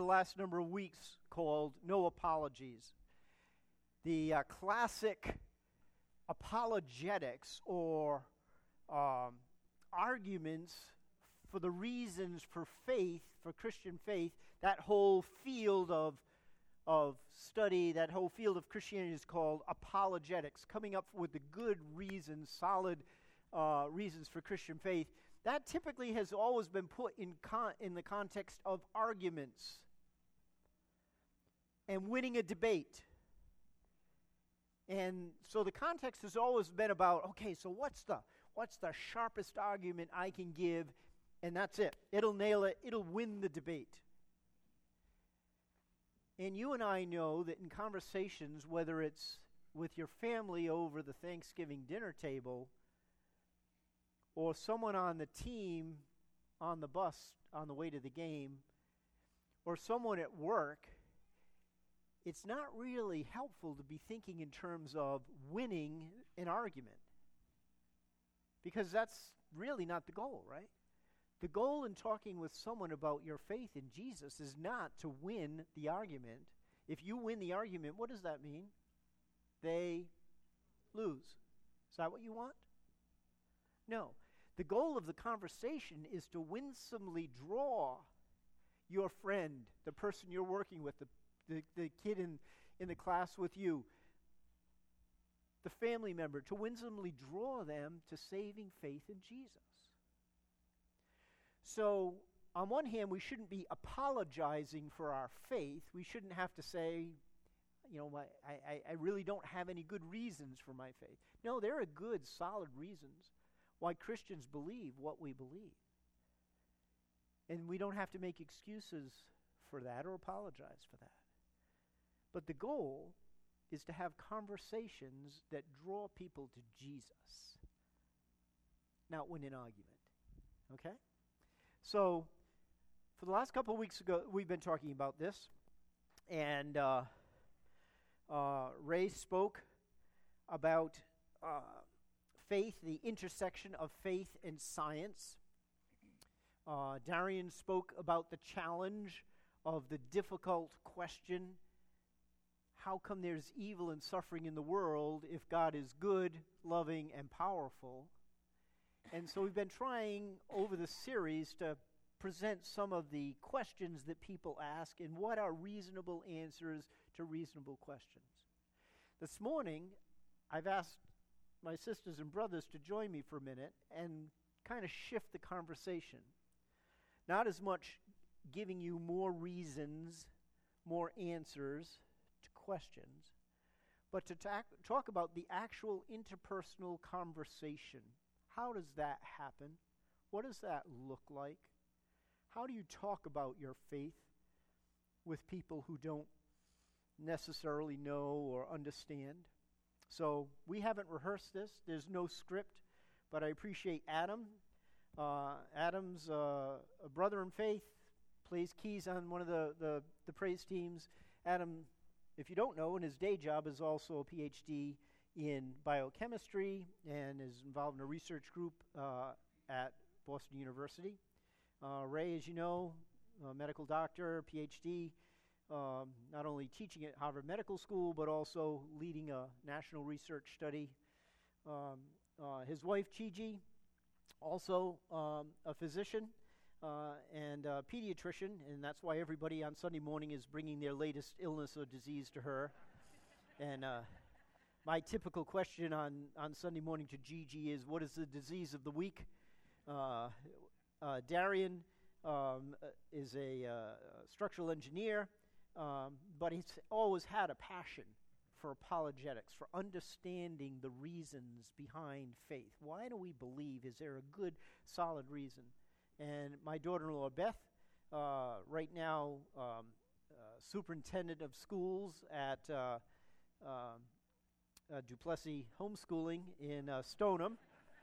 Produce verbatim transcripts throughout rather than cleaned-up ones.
last number of weeks called No Apologies. The uh, classic apologetics or um, arguments for the reasons for faith, for Christian faith, that whole field of of study, that whole field of Christianity is called apologetics, coming up with the good reasons, solid uh, reasons for Christian faith. That typically has always been put in con- in the context of arguments and winning a debate. And so the context has always been about, okay, so what's the what's the sharpest argument I can give, and that's it. It'll nail it. It'll win the debate. And you and I know that in conversations, whether it's with your family over the Thanksgiving dinner table or someone on the team on the bus on the way to the game or someone at work, it's not really helpful to be thinking in terms of winning an argument, because that's really not the goal, right? The goal in talking with someone about your faith in Jesus is not to win the argument. If you win the argument, what does that mean? They lose. Is that what you want? No. The goal of the conversation is to winsomely draw your friend, the person you're working with, the The, the kid in, in the class with you, the family member, to winsomely draw them to saving faith in Jesus. So, on one hand, we shouldn't be apologizing for our faith. We shouldn't have to say, you know, my, I, I really don't have any good reasons for my faith. No, there are good, solid reasons why Christians believe what we believe. And we don't have to make excuses for that or apologize for that. But the goal is to have conversations that draw people to Jesus, not win an argument. Okay? So, for the last couple of weeks ago, we've been talking about this, and uh, uh, Ray spoke about uh, faith, the intersection of faith and science. Uh, Darian spoke about the challenge of the difficult question, how come there's evil and suffering in the world if God is good, loving, and powerful? And so we've been trying over the series to present some of the questions that people ask and what are reasonable answers to reasonable questions. This morning, I've asked my sisters and brothers to join me for a minute and kind of shift the conversation. Not as much giving you more reasons, more answers to questions, but to ta- talk about the actual interpersonal conversation. How does that happen? What does that look like? How do you talk about your faith with people who don't necessarily know or understand? So we haven't rehearsed this. There's no script, but I appreciate Adam. Uh, Adam's uh, a brother in faith, plays keys on one of the, the, the praise teams. Adam, if you don't know, in his day job is also a P H D in biochemistry and is involved in a research group uh, at Boston University. Uh, Ray, as you know, a medical doctor, P H D, um, not only teaching at Harvard Medical School, but also leading a national research study. Um, uh, his wife, Chi-Ji, also um, a physician uh, and a pediatrician, and that's why everybody on Sunday morning is bringing their latest illness or disease to her. And uh, my typical question on, on Sunday morning to Gigi is, what is the disease of the week? Uh, uh, Darian um, uh, is a uh, structural engineer, um, but he's always had a passion for apologetics, for understanding the reasons behind faith. Why do we believe? Is there a good, solid reason? And my daughter-in-law, Beth, uh, right now um, uh, superintendent of schools at uh, um, uh, Duplessis Homeschooling in uh, Stoneham.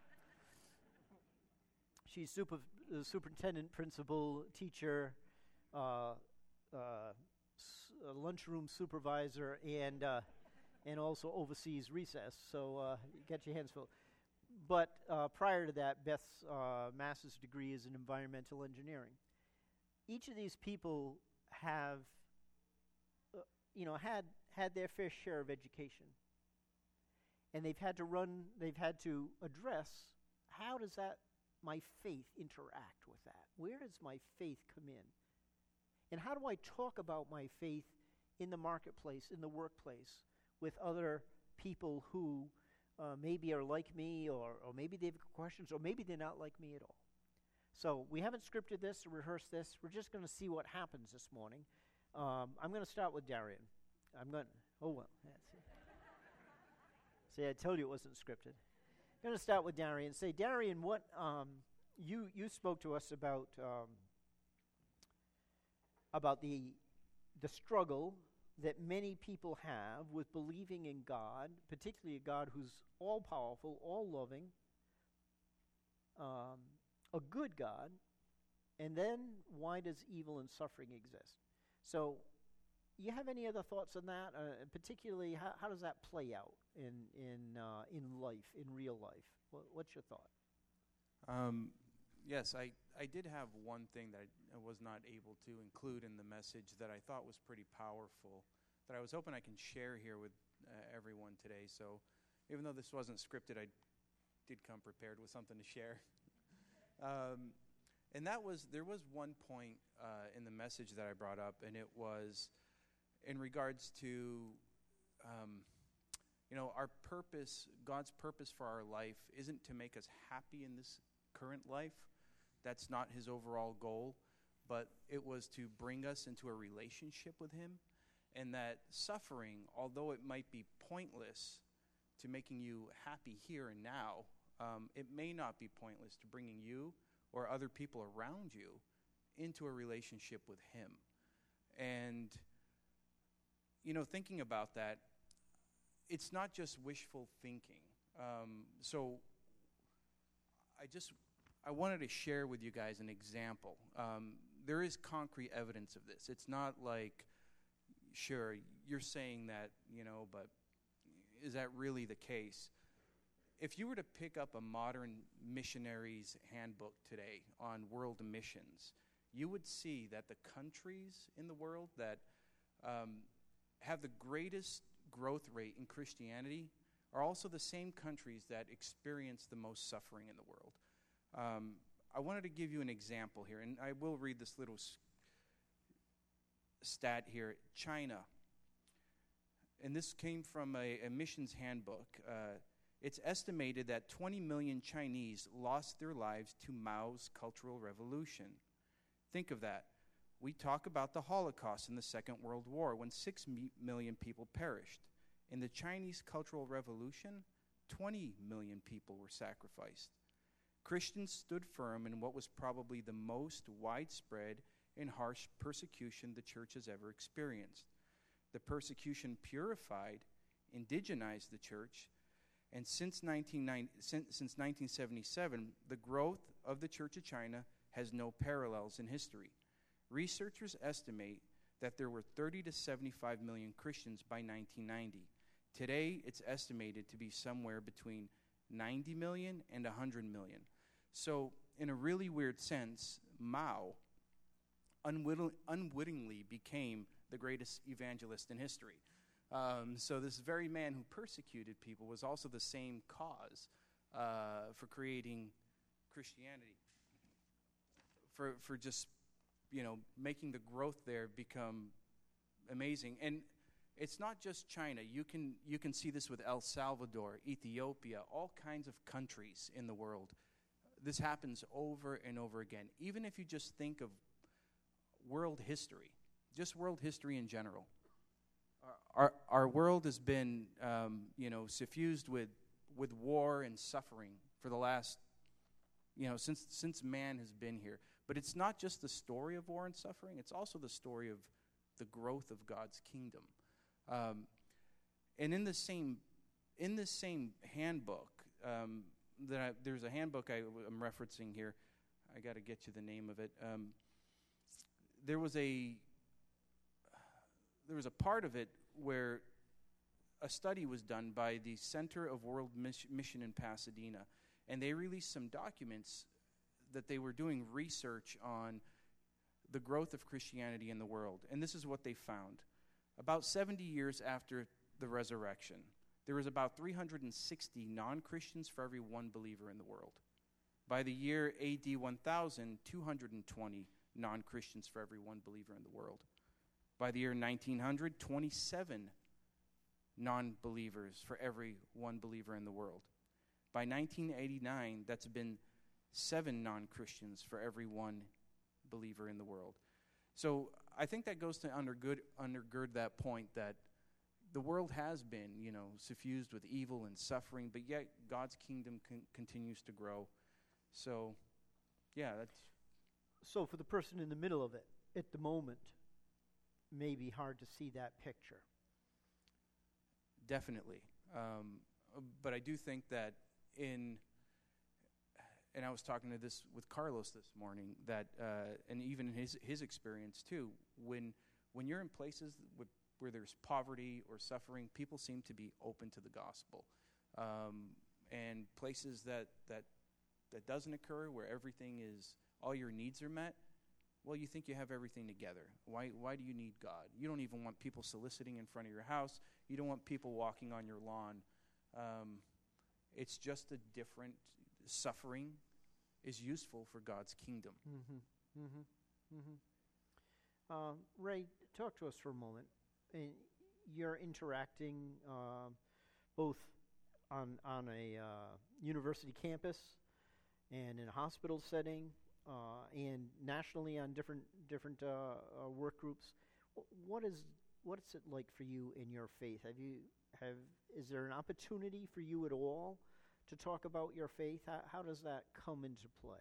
She's super, uh, superintendent, principal, teacher, uh, uh, s- uh, lunchroom supervisor, and uh, and also oversees recess. So uh, get your hands full. But uh, prior to that, Beth's uh, master's degree is in environmental engineering. Each of these people have, uh, you know, had had their fair share of education, and they've had to run. They've had to address how does that my faith interact with that? Where does my faith come in? And how do I talk about my faith in the marketplace, in the workplace, with other people who uh, maybe are like me, or, or maybe they've got questions, or maybe they're not like me at all. So we haven't scripted this or rehearsed this. We're just going to see what happens this morning. Um, I'm going to start with Darian. I'm going. Oh well. That's it. See, I told you it wasn't scripted. I'm going to start with Darian. Say, Darian, what um, you you spoke to us about um, about the the struggle that many people have with believing in God, particularly a God who's all powerful, all loving, um, a good God, and then why does evil and suffering exist? So, you have any other thoughts on that? Uh, particularly, how, how does that play out in in uh, in life, in real life? What, what's your thought? Um, yes, I, I did have one thing that I, I was not able to include in the message that I thought was pretty powerful, that I was hoping I can share here with uh, everyone today. So even though this wasn't scripted, I did come prepared with something to share. um, and that was, there was one point uh, in the message that I brought up, and it was in regards to, um, you know, our purpose, God's purpose for our life isn't to make us happy in this current life. That's not his overall goal, but it was to bring us into a relationship with him, and that suffering, although it might be pointless to making you happy here and now, um, it may not be pointless to bringing you or other people around you into a relationship with him. And, you know, thinking about that, it's not just wishful thinking. Um, so I just, I wanted to share with you guys an example. Um, there is concrete evidence of this. It's not like, sure, you're saying that, you know, but is that really the case? If you were to pick up a modern missionary's handbook today on world missions, you would see that the countries in the world that um, have the greatest growth rate in Christianity are also the same countries that experience the most suffering in the world. Um, I wanted to give you an example here, and I will read this little s- stat here. China, and this came from a, a missions handbook. Uh, it's estimated that twenty million Chinese lost their lives to Mao's Cultural Revolution. Think of that. We talk about the Holocaust in the Second World War when six mi- million people perished. In the Chinese Cultural Revolution, twenty million people were sacrificed. Christians stood firm in what was probably the most widespread and harsh persecution the church has ever experienced. The persecution purified, indigenized the church, and since, nineteen ninety, since, since nineteen seventy-seven, the growth of the Church of China has no parallels in history. Researchers estimate that there were thirty to seventy-five million Christians by nineteen ninety. Today, it's estimated to be somewhere between ninety million and one hundred million. So, in a really weird sense, Mao unwitting, unwittingly became the greatest evangelist in history. Um, so this very man who persecuted people was also the same cause uh, for creating Christianity, for for just, you know, making the growth there become amazing. And it's not just China. You can you can see this with El Salvador, Ethiopia, all kinds of countries in the world. This happens over and over again. Even if you just think of world history, just world history in general. Our our world has been, um, you know, suffused with with war and suffering for the last, you know, since since man has been here. But it's not just the story of war and suffering. It's also the story of the growth of God's kingdom. Um, and in the same in this same handbook, um, that I, there's a handbook I, I'm referencing here. I got to get you the name of it. Um, there was a there was a part of it where a study was done by the Center of World Mis- Mission in Pasadena, and they released some documents that they were doing research on the growth of Christianity in the world. And this is what they found. About seventy years after the resurrection, there was about three hundred sixty non-Christians for every one believer in the world. By the year A D one thousand, two hundred twenty non-Christians for every one believer in the world. By the year nineteen hundred, twenty-seven non-believers for every one believer in the world. By nineteen eighty-nine, that's been seven non-Christians for every one believer in the world. So I think that goes to undergird, undergird that point that the world has been, you know, suffused with evil and suffering, but yet God's kingdom con- continues to grow. So, yeah, that's... So for the person in the middle of it, at the moment, may be hard to see that picture. Definitely. Um, but I do think that in, and I was talking to this with Carlos this morning, that, uh, and even in his, his experience too, when when you're in places with, where there's poverty or suffering, people seem to be open to the gospel. Um, and places that, that that doesn't occur, where everything is, all your needs are met, well, you think you have everything together. Why why do you need God? You don't even want people soliciting in front of your house. You don't want people walking on your lawn. Um, it's just a different, suffering is useful for God's kingdom. Mm-hmm. Mm-hmm. Mm-hmm. Uh, Ray, talk to us for a moment. And you're interacting uh, both on on a uh, university campus and in a hospital setting, uh, and nationally on different different uh, uh, work groups. What is what is it like for you in your faith? Have you have is there an opportunity for you at all to talk about your faith? How, how does that come into play?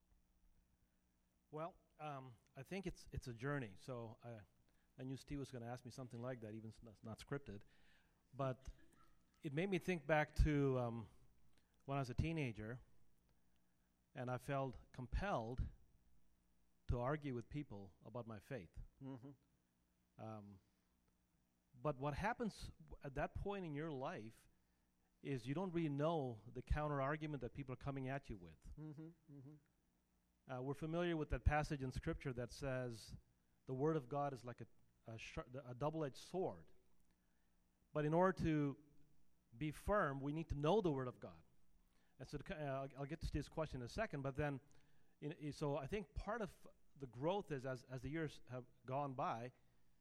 Well, um, I think it's it's a journey. So I, I knew Steve was going to ask me something like that, even if it's not scripted. But it made me think back to um, when I was a teenager, and I felt compelled to argue with people about my faith. Mm-hmm. Um, but what happens w- at that point in your life is you don't really know the counter argument that people are coming at you with. Mm-hmm. Mm-hmm. Uh, we're familiar with that passage in Scripture that says the Word of God is like a, a, sh- a double-edged sword. But in order to be firm, we need to know the Word of God. And so to, uh, I'll, I'll get to Steve's question in a second, but then, in, in, so I think part of the growth is as, as the years have gone by,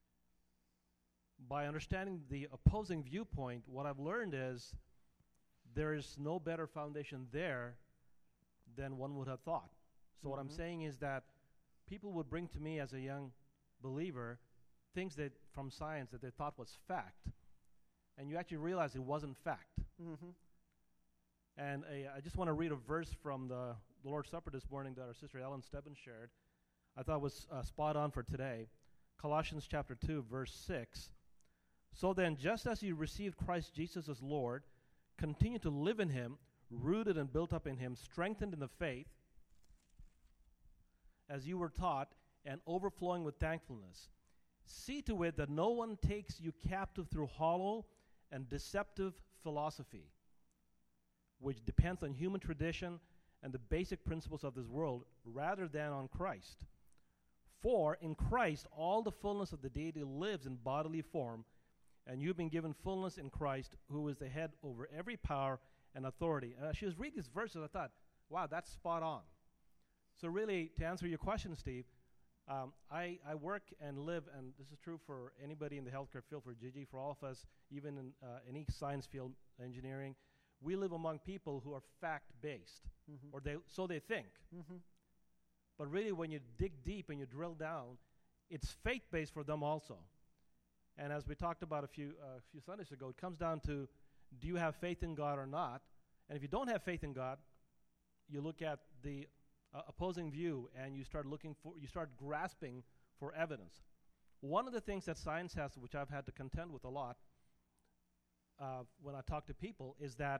by understanding the opposing viewpoint, what I've learned is there is no better foundation there than one would have thought. So Mm-hmm. what I'm saying is that people would bring to me as a young believer things that from science that they thought was fact, and you actually realize it wasn't fact. Mm-hmm. And uh, I just want to read a verse from the, the Lord's Supper this morning that our sister Ellen Stebbins shared. I thought was uh, spot on for today. Colossians chapter two, verse six. So then, just as you received Christ Jesus as Lord, continue to live in him, rooted and built up in him, strengthened in the faith, as you were taught, and overflowing with thankfulness. See to it that no one takes you captive through hollow and deceptive philosophy, which depends on human tradition and the basic principles of this world, rather than on Christ. For in Christ all the fullness of the deity lives in bodily form, and you've been given fullness in Christ, who is the head over every power and authority. Uh, she was reading this verse, and I thought, wow, that's spot on. So really, to answer your question, Steve, um, I, I work and live, and this is true for anybody in the healthcare field, for Gigi, for all of us, even in uh, any science field, engineering. We live among people who are fact-based, Mm-hmm. or they so they think. Mm-hmm. But really, when you dig deep and you drill down, it's faith-based for them also. And as we talked about a few uh, few Sundays ago, it comes down to, do you have faith in God or not? And if you don't have faith in God, you look at the uh, opposing view and you start looking for, you start grasping for evidence. One of the things that science has, which I've had to contend with a lot uh, when I talk to people, is that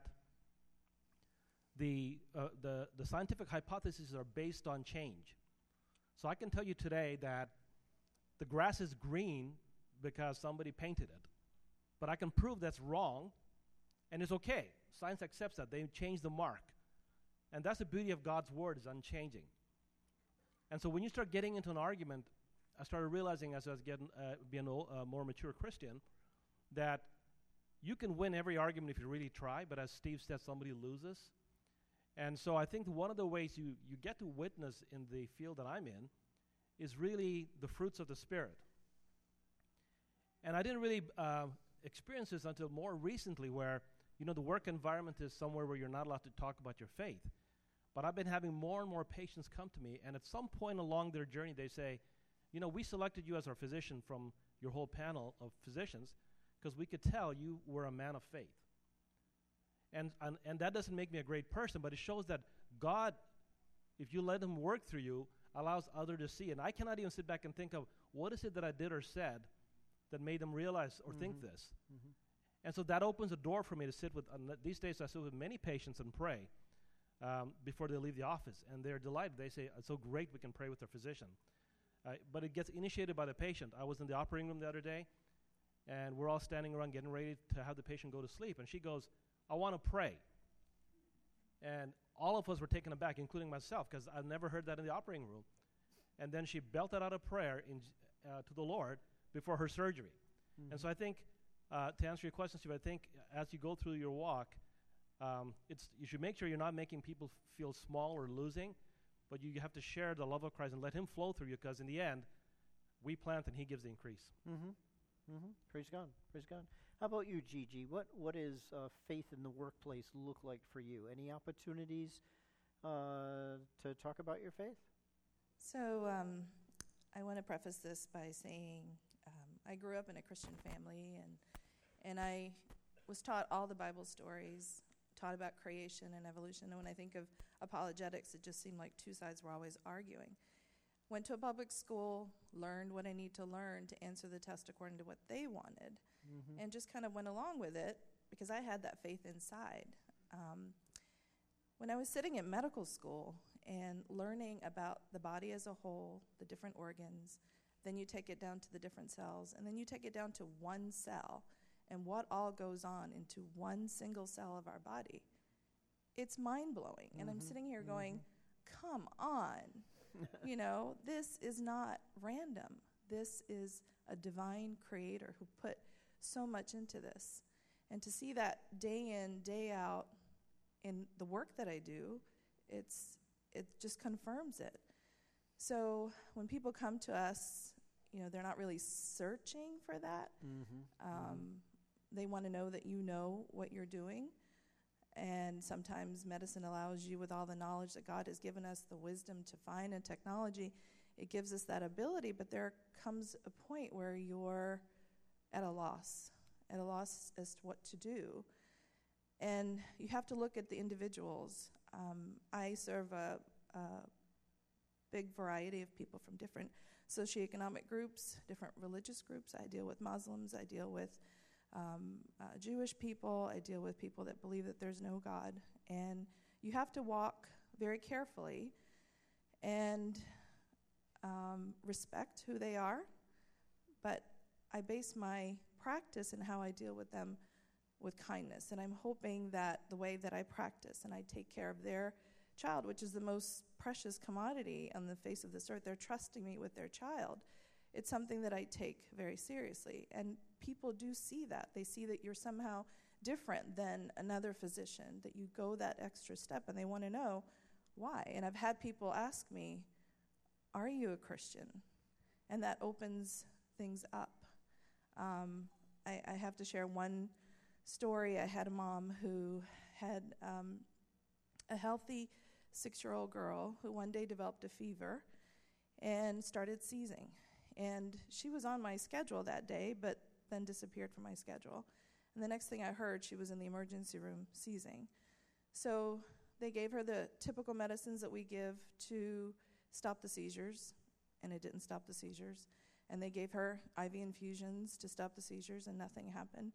the, uh, the the scientific hypotheses are based on change. So I can tell you today that the grass is green because somebody painted it. But I can prove that's wrong, and it's okay. Science accepts that. They change the mark. And that's the beauty of God's word, is unchanging. And so when you start getting into an argument, I started realizing as I was getting uh, being a uh, more mature Christian that you can win every argument if you really try, but as Steve said, somebody loses. And so I think one of the ways you, you get to witness in the field that I'm in is really the fruits of the Spirit. And I didn't really uh, experience this until more recently where, you know, the work environment is somewhere where you're not allowed to talk about your faith. But I've been having more and more patients come to me, and at some point along their journey, they say, you know, we selected you as our physician from your whole panel of physicians because we could tell you were a man of faith. And, and and that doesn't make me a great person, but it shows that God, if you let him work through you, allows others to see. And I cannot even sit back and think of what is it that I did or said that made them realize or mm-hmm. think this. Mm-hmm. And so that opens a door for me to sit with, uh, these days I sit with many patients and pray um, before they leave the office. And they're delighted. They say, it's so great we can pray with their physician. Uh, but it gets initiated by the patient. I was in the operating room the other day, and we're all standing around getting ready to have the patient go to sleep. And she goes, I want to pray. And all of us were taken aback, including myself, because I've never heard that in the operating room. And then she belted out a prayer in, uh, to the Lord before her surgery. Mm-hmm. And so I think, uh, to answer your question, Steve, I think as you go through your walk, um, it's you should make sure you're not making people f- feel small or losing, but you have to share the love of Christ and let him flow through you, because in the end, we plant and he gives the increase. Mm-hmm. Mm-hmm. Praise God. Praise God. How about you, Gigi? What what is uh, faith in the workplace look like for you? Any opportunities uh, to talk about your faith? So um, I want to preface this by saying um, I grew up in a Christian family, and and I was taught all the Bible stories, taught about creation and evolution. And when I think of apologetics, it just seemed like two sides were always arguing. Went to a public school, learned what I need to learn to answer the test according to what they wanted, mm-hmm. and just kind of went along with it because I had that faith inside. Um, when I was sitting in medical school and learning about the body as a whole, the different organs, then you take it down to the different cells, and then you take it down to one cell and what all goes on into one single cell of our body, it's mind-blowing. Mm-hmm. And I'm sitting here mm-hmm. going, come on. You know, this is not random. This is a divine creator who put so much into this. And to see that day in, day out in the work that I do, it's it just confirms it. So when people come to us, you know, they're not really searching for that. Mm-hmm. Um, mm-hmm. They want to know that you know what you're doing. And sometimes medicine allows you, with all the knowledge that God has given us, the wisdom to find and technology, it gives us that ability. But there comes a point where you're at a loss, at a loss as to what to do. And you have to look at the individuals. Um, I serve a, a big variety of people from different socioeconomic groups, different religious groups. I deal with Muslims. I deal with Um, uh, Jewish people. I deal with people that believe that there's no God. And you have to walk very carefully and um, respect who they are. But I base my practice and how I deal with them with kindness. And I'm hoping that the way that I practice and I take care of their child, which is the most precious commodity on the face of this earth, they're trusting me with their child. It's something that I take very seriously. And people do see that. They see that you're somehow different than another physician, that you go that extra step, and they want to know why. And I've had people ask me, are you a Christian? And that opens things up. Um, I, I have to share one story. I had a mom who had um, a healthy six-year-old girl who one day developed a fever and started seizing. And she was on my schedule that day, but then disappeared from my schedule. And the next thing I heard, she was in the emergency room seizing. So they gave her the typical medicines that we give to stop the seizures, and it didn't stop the seizures. And they gave her I V infusions to stop the seizures, and nothing happened.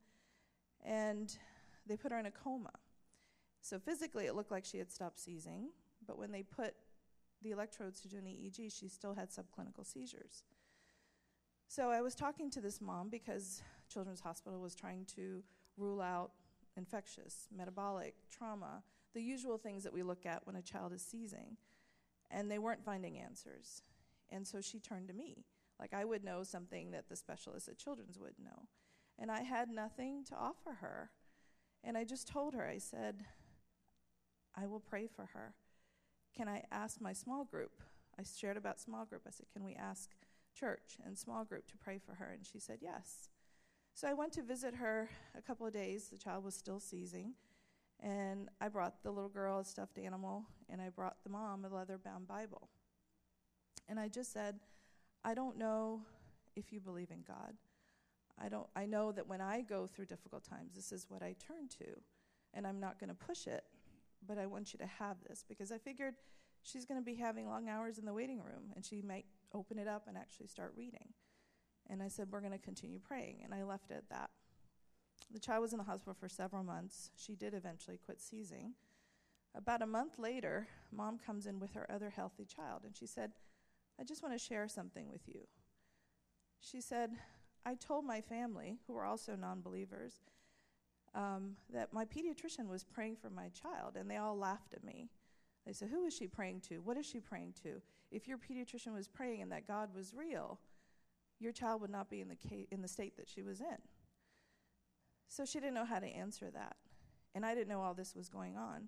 And they put her in a coma. So physically, it looked like she had stopped seizing, but when they put the electrodes to do an E E G, she still had subclinical seizures. So I was talking to this mom because Children's Hospital was trying to rule out infectious, metabolic, trauma, the usual things that we look at when a child is seizing. And they weren't finding answers. And so she turned to me. Like I would know something that the specialist at Children's would know. And I had nothing to offer her. And I just told her, I said, I will pray for her. Can I ask my small group? I shared about small group. I said, can we ask church and small group to pray for her? And she said, yes. So I went to visit her a couple of days. The child was still seizing. And I brought the little girl a stuffed animal, and I brought the mom a leather-bound Bible. And I just said, I don't know if you believe in God. I don't. I know that when I go through difficult times, this is what I turn to. And I'm not going to push it, but I want you to have this, because I figured she's going to be having long hours in the waiting room, and she might open it up and actually start reading. And I said, we're going to continue praying, and I left it at that. The child was in the hospital for several months. She did eventually quit seizing. About a month later, mom comes in with her other healthy child, and she said, I just want to share something with you. She said, I told my family, who were also non-believers, um, that my pediatrician was praying for my child, and they all laughed at me. They said, who is she praying to? What is she praying to? If your pediatrician was praying and that God was real, your child would not be in the ca- in the state that she was in. So she didn't know how to answer that. And I didn't know all this was going on.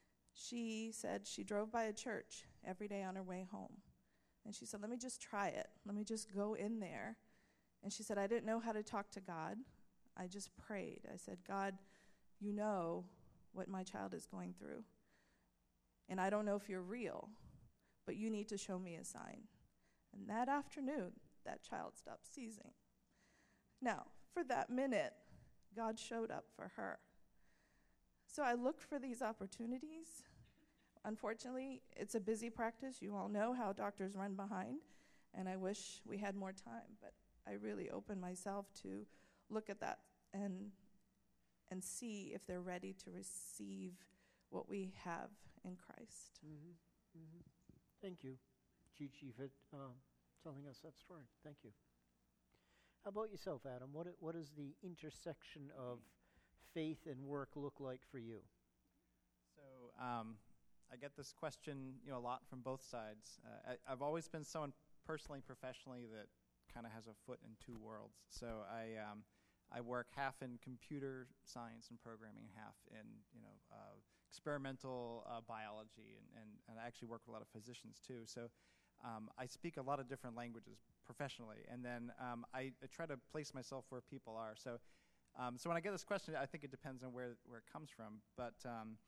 She said she drove by a church every day on her way home. And she said, let me just try it. Let me just go in there. And she said, I didn't know how to talk to God. I just prayed. I said, God, you know what my child is going through. And I don't know if you're real, but you need to show me a sign. And that afternoon, that child stopped seizing. Now, for that minute, God showed up for her. So I looked for these opportunities. Unfortunately, it's a busy practice. You all know how doctors run behind, and I wish we had more time, but I really opened myself to look at that and and see if they're ready to receive what we have in Christ. Mm-hmm. Mm-hmm. Thank you, Gigi, for um, telling us that story. Thank you. How about yourself, Adam? What i- what does the intersection of faith and work look like for you? So um, I get this question, you know, a lot from both sides. Uh, I, I've always been someone personally, professionally, that kind of has a foot in two worlds. So I um, I work half in computer science and programming, half in you know uh, experimental uh, biology, and, and and I actually work with a lot of physicians too. So um, I speak a lot of different languages professionally, and then um, I, I try to place myself where people are. So. Um, so when I get this question, I think it depends on where where it comes from. But um,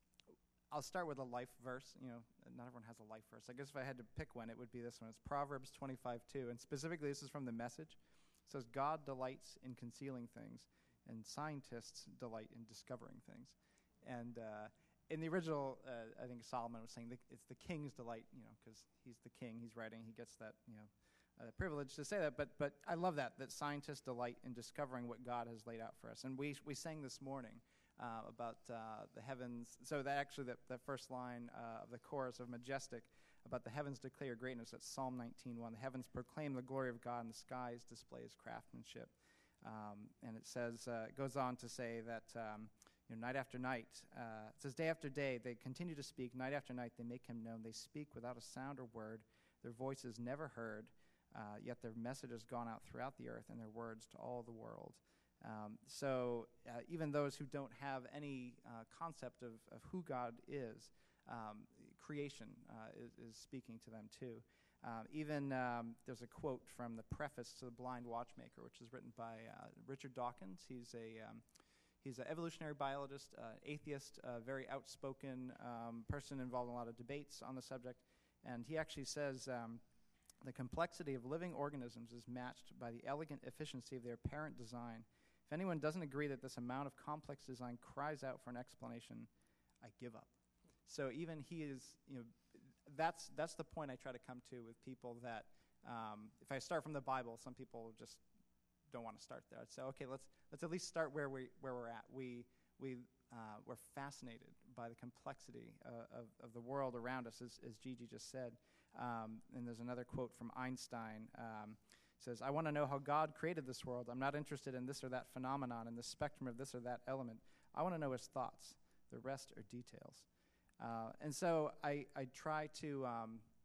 I'll start with a life verse. You know, not everyone has a life verse. I guess if I had to pick one, it would be this one. It's Proverbs twenty-five two, and specifically this is from the Message. It says, God delights in concealing things, and scientists delight in discovering things. And uh, in the original, uh, I think Solomon was saying that it's the king's delight, you know, because he's the king, he's writing, he gets that, you know, Uh, privilege to say that, but but I love that, that scientists delight in discovering what God has laid out for us. And we we sang this morning uh, about uh, the heavens. So that actually, that, that first line uh, of the chorus of Majestic, about the heavens declare your greatness, that's Psalm nineteen one. The heavens proclaim the glory of God, and the skies display his craftsmanship. Um, and it says, uh, it goes on to say that um, you know, night after night, uh, it says day after day, they continue to speak. Night after night, they make him known. They speak without a sound or word. Their voice is never heard. Uh, yet their message has gone out throughout the earth, and their words to all the world. Um, so uh, even those who don't have any uh, concept of, of who God is, um, creation uh, is, is speaking to them too. Uh, even um, there's a quote from the preface to The Blind Watchmaker, which is written by uh, Richard Dawkins. He's a um, he's an evolutionary biologist, uh, atheist, uh, very outspoken um, person involved in a lot of debates on the subject, and he actually says. Um, The complexity of living organisms is matched by the elegant efficiency of their apparent design. If anyone doesn't agree that this amount of complex design cries out for an explanation, I give up. So even he is, you know, that's that's the point I try to come to with people that um, if I start from the Bible, some people just don't want to start there. I'd say, okay, let's let's at least start where we where we're at. We we uh, we're fascinated by the complexity uh, of of the world around us, as as Gigi just said. Um, and there's another quote from Einstein. Um, says, I want to know how God created this world. I'm not interested in this or that phenomenon, in the spectrum of this or that element. I want to know his thoughts. The rest are details. Uh, and so I, I try to um,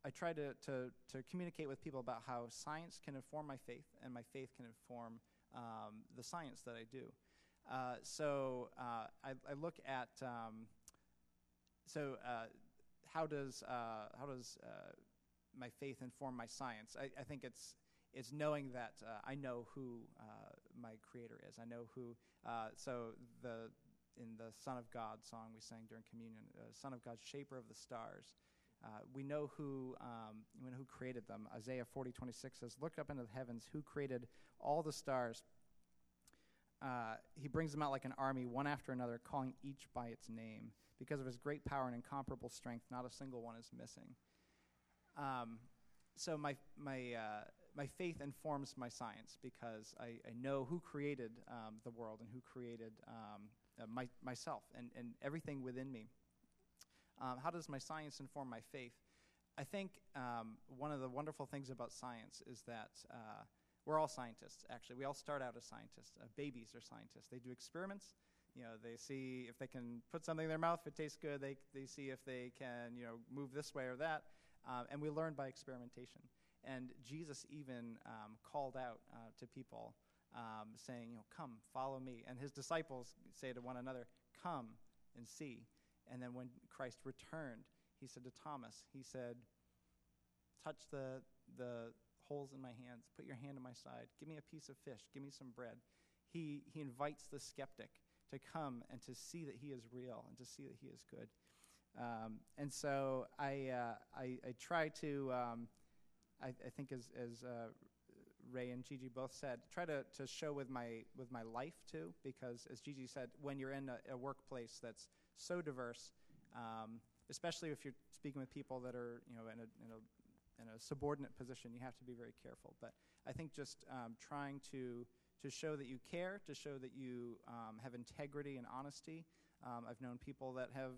I try to, to, to communicate with people about how science can inform my faith, and my faith can inform um, the science that I do. Uh, so uh, I, I look at um, so uh, how does uh, how does uh, my faith inform my science? I, I think it's it's knowing that uh, I know who uh, my Creator is. I know who. Uh, so the in the Son of God song we sang during communion, uh, Son of God, Shaper of the stars. Uh, we know who um, we know who created them. Isaiah forty twenty-six says, "Look up into the heavens, who created all the stars." Uh, he brings them out like an army, one after another, calling each by its name. Because of his great power and incomparable strength, not a single one is missing. Um, so my my uh, my faith informs my science because I, I know who created um, the world and who created um, uh, my, myself and, and everything within me. Um, how does my science inform my faith? I think um, one of the wonderful things about science is that uh, we're all scientists, actually. We all start out as scientists. Uh, babies are scientists. They do experiments. You know, they see if they can put something in their mouth, if it tastes good. They they see if they can, you know, move this way or that. Um, and we learn by experimentation. And Jesus even um, called out uh, to people um, saying, you know, come, follow me. And his disciples say to one another, come and see. And then when Christ returned, he said to Thomas, he said, touch the the holes in my hands, put your hand on my side, give me a piece of fish, give me some bread. He he invites the skeptic to come and to see that he is real and to see that he is good. Um, and so I, uh, I I try to, um, I, I think as, as uh, Ray and Gigi both said, try to, to show with my with my life too, because as Gigi said, when you're in a, a workplace that's so diverse, um, especially if you're speaking with people that are, you know, in a, in a in a subordinate position, you have to be very careful. But I think just um, trying to to show that you care, to show that you um, have integrity and honesty. Um, I've known people that have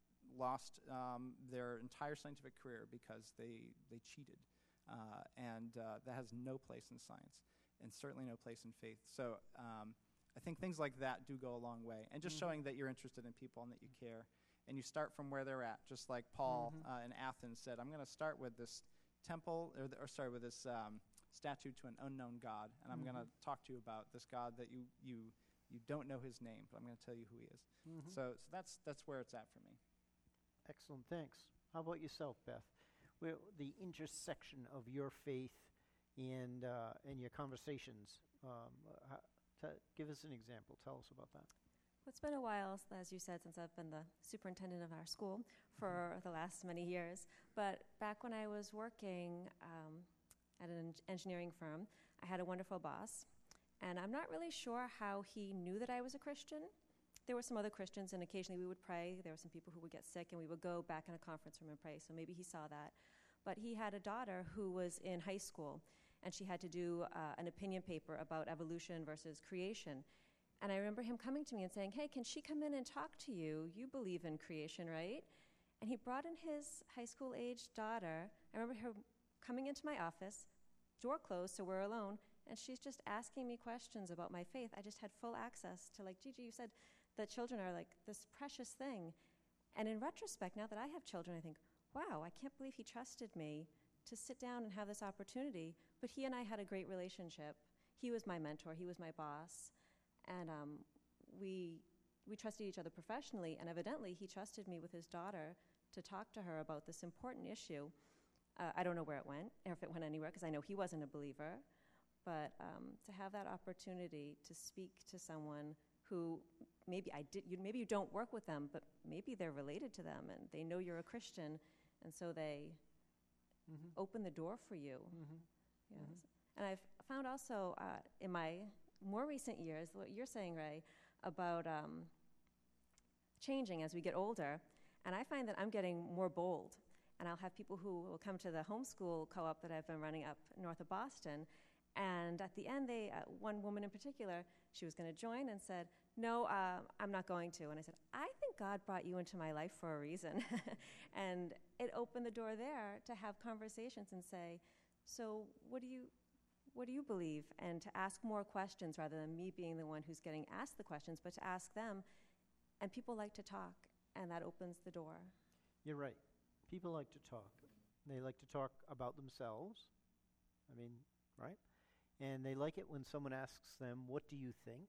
lost um, their entire scientific career because they they cheated, uh, and uh, that has no place in science, and certainly no place in faith. So um, I think things like that do go a long way, and just mm-hmm. showing that you're interested in people and that you care, and you start from where they're at, just like Paul mm-hmm. uh, in Athens said, "I'm going to start with this temple, or, the, or sorry, with this um, statue to an unknown God, and I'm mm-hmm. going to talk to you about this God that you you you don't know his name, but I'm going to tell you who he is." Mm-hmm. So, so that's that's where it's at for me. Excellent, thanks. How about yourself, Beth? Well, the intersection of your faith and uh, and your conversations. Um, uh, t- give us an example. Tell us about that. Well, it's been a while, as you said, since I've been the superintendent of our school for mm-hmm. the last many years. But back when I was working um, at an en- engineering firm, I had a wonderful boss. And I'm not really sure how he knew that I was a Christian. There were some other Christians, and occasionally we would pray. There were some people who would get sick, and we would go back in a conference room and pray. So maybe he saw that. But he had a daughter who was in high school, and she had to do uh, an opinion paper about evolution versus creation. And I remember him coming to me and saying, "Hey, can she come in and talk to you? You believe in creation, right?" And he brought in his high school-aged daughter. I remember her coming into my office, door closed, so we're alone, and she's just asking me questions about my faith. I just had full access to, like, Gigi, you said that children are like this precious thing. And in retrospect, now that I have children, I think, wow, I can't believe he trusted me to sit down and have this opportunity. But he and I had a great relationship. He was my mentor. He was my boss. And um, we we trusted each other professionally, and evidently he trusted me with his daughter to talk to her about this important issue. Uh, I don't know where it went, or if it went anywhere, because I know he wasn't a believer. But um, to have that opportunity to speak to someone who maybe I did, you, maybe you don't work with them, but maybe they're related to them, and they know you're a Christian, and so they mm-hmm. open the door for you. Mm-hmm. Yes. Mm-hmm. And I've found also uh, in my more recent years, what you're saying, Ray, about um, changing as we get older, and I find that I'm getting more bold, and I'll have people who will come to the homeschool co-op that I've been running up north of Boston, and at the end, they uh, one woman in particular, she was going to join and said, "No, uh, I'm not going to." And I said, "I think God brought you into my life for a reason." And it opened the door there to have conversations and say, "So what do you what do you believe?" And to ask more questions rather than me being the one who's getting asked the questions, but to ask them. And people like to talk, and that opens the door. You're right. People like to talk. They like to talk about themselves. I mean, right? And they like it when someone asks them, what do you think?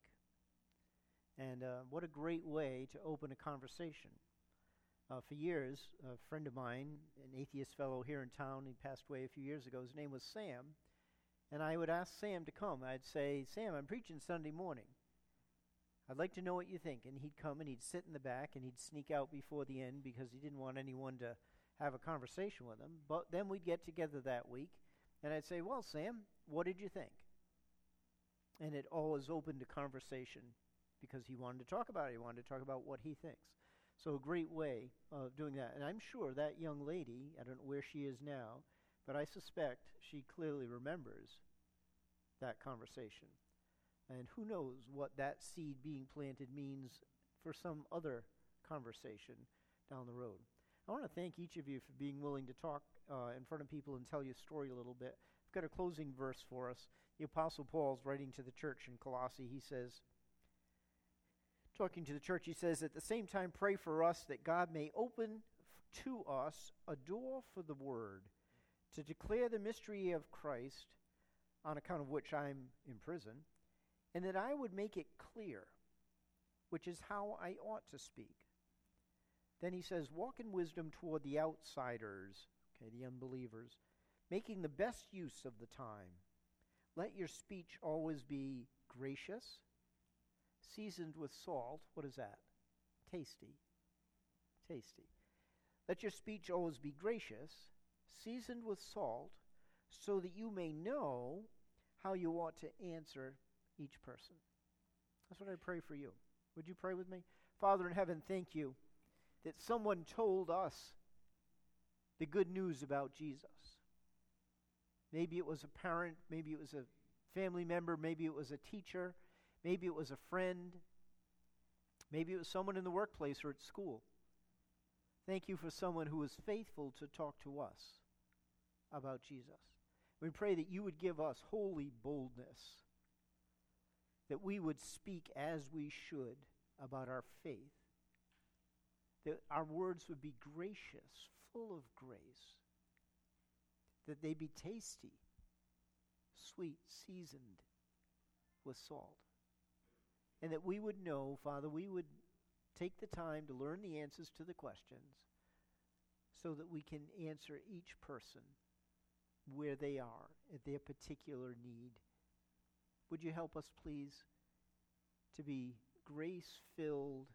And uh, what a great way to open a conversation. Uh, for years, a friend of mine, an atheist fellow here in town, he passed away a few years ago, his name was Sam, and I would ask Sam to come. I'd say, Sam, I'm preaching Sunday morning. I'd like to know what you think. And he'd come and he'd sit in the back and he'd sneak out before the end because he didn't want anyone to have a conversation with him. But then we'd get together that week, and I'd say, well, Sam, what did you think? And it always opened a conversation because he wanted to talk about it. He wanted to talk about what he thinks. So a great way of doing that. And I'm sure that young lady, I don't know where she is now, but I suspect she clearly remembers that conversation. And who knows what that seed being planted means for some other conversation down the road. I want to thank each of you for being willing to talk uh, in front of people and tell you a story a little bit. I've got a closing verse for us. The Apostle Paul's writing to the church in Colossae. He says, talking to the church, he says, at the same time, pray for us that God may open f- to us a door for the word to declare the mystery of Christ, on account of which I'm in prison, and that I would make it clear, which is how I ought to speak. Then he says, walk in wisdom toward the outsiders, okay, the unbelievers, making the best use of the time. Let your speech always be gracious, seasoned with salt. What is that? Tasty. Tasty. Let your speech always be gracious, seasoned with salt, so that you may know how you ought to answer each person. That's what I pray for you. Would you pray with me? Father in heaven, thank you that someone told us the good news about Jesus. Maybe it was a parent, maybe it was a family member, maybe it was a teacher, maybe it was a friend, maybe it was someone in the workplace or at school. Thank you for someone who was faithful to talk to us about Jesus. We pray that you would give us holy boldness, that we would speak as we should about our faith, that our words would be gracious, full of grace, that they be tasty, sweet, seasoned with salt. And that we would know, Father, we would take the time to learn the answers to the questions so that we can answer each person where they are at their particular need. Would you help us, please, to be grace-filled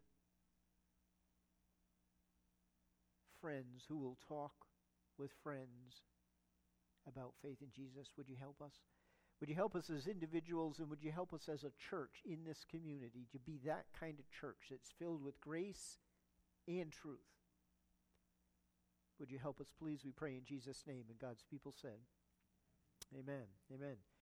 friends who will talk with friends about faith in Jesus? Would you help us? Would you help us as individuals, and would you help us as a church in this community to be that kind of church that's filled with grace and truth? Would you help us, please? We pray in Jesus' name. And God's people said, amen. Amen.